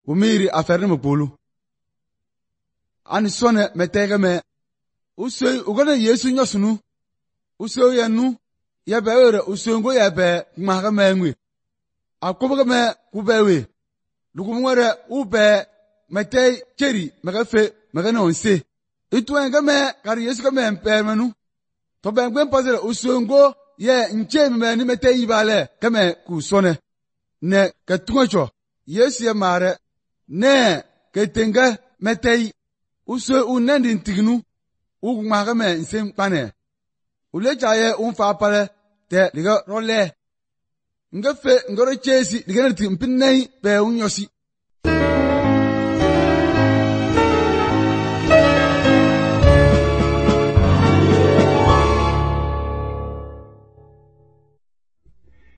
umiri aferne mukulu. Ani sone metege me. Usoi ugana Yesu nyosunu. Usoi yanu. Yabe ore usongo yabe kumaga mengwe. Akubaga me kubewe. Lukumwere ube metei keri megafe megana onse. Ituenga me kari Yesu kame mpermenu. Tobengwe mpazere usongo ye nche me metei ibale kame kusone. Ne ketungocho. Yesu ya mare. Ne ketenga metei. Usoi unendi ntignu. Ugumaga me nsem pane. Ulechaye unfapale te liga role. Ngafe ngoro chesi liga nti mpinei be unyosi.